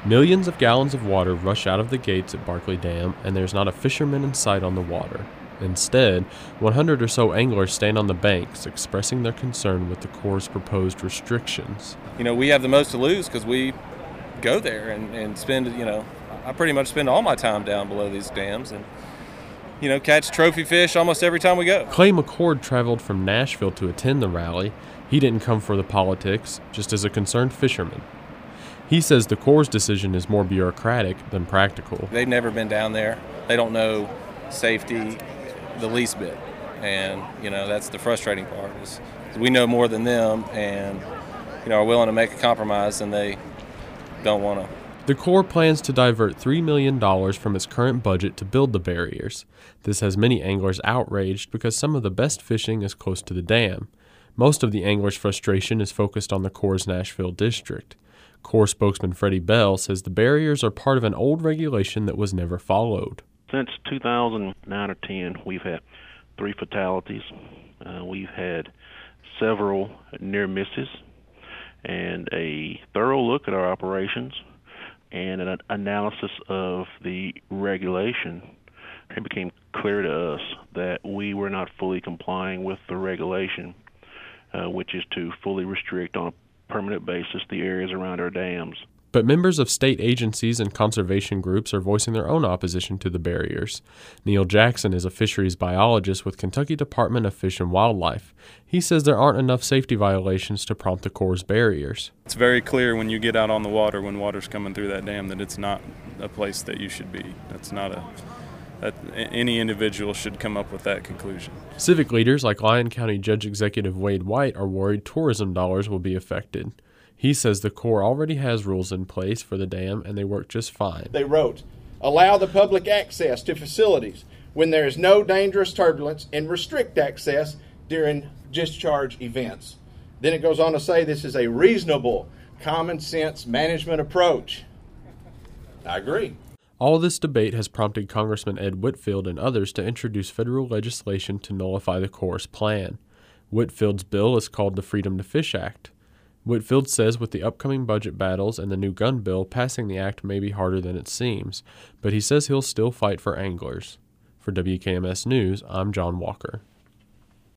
Millions of gallons of water rush out of the gates at Barkley Dam, and there's not a fisherman in sight on the water. Instead, 100 or so anglers stand on the banks, expressing their concern with the Corps' proposed restrictions. We have the most to lose because we go there and spend, I pretty much spend all my time down below these dams and, catch trophy fish almost every time we go. Clay McCord traveled from Nashville to attend the rally. He didn't come for the politics, just as a concerned fisherman. He says the Corps' decision is more bureaucratic than practical. They've never been down there. They don't know safety the least bit. And, that's the frustrating part is we know more than them and, are willing to make a compromise, and they don't want to. The Corps plans to divert $3 million from its current budget to build the barriers. This has many anglers outraged because some of the best fishing is close to the dam. Most of the anglers' frustration is focused on the Corps' Nashville district. Corps spokesman Freddie Bell says the barriers are part of an old regulation that was never followed. Since 2009 or 10, we've had 3 fatalities. We've had several near misses and a thorough look at our operations and an analysis of the regulation. It became clear to us that we were not fully complying with the regulation, which is to fully restrict on a permanent basis the areas around our dams. But members of state agencies and conservation groups are voicing their own opposition to the barriers. Neil Jackson is a fisheries biologist with Kentucky Department of Fish and Wildlife. He says there aren't enough safety violations to prompt the Corps' barriers. It's very clear when you get out on the water, when water's coming through that dam, that it's not a place that you should be. That any individual should come up with that conclusion. Civic leaders like Lyon County Judge Executive Wade White are worried tourism dollars will be affected. He says the Corps already has rules in place for the dam and they work just fine. They wrote, allow the public access to facilities when there is no dangerous turbulence and restrict access during discharge events. Then it goes on to say this is a reasonable, common sense management approach. I agree. All this debate has prompted Congressman Ed Whitfield and others to introduce federal legislation to nullify the Corps' plan. Whitfield's bill is called the Freedom to Fish Act. Whitfield says with the upcoming budget battles and the new gun bill, passing the act may be harder than it seems, but he says he'll still fight for anglers. For WKMS News, I'm John Walker.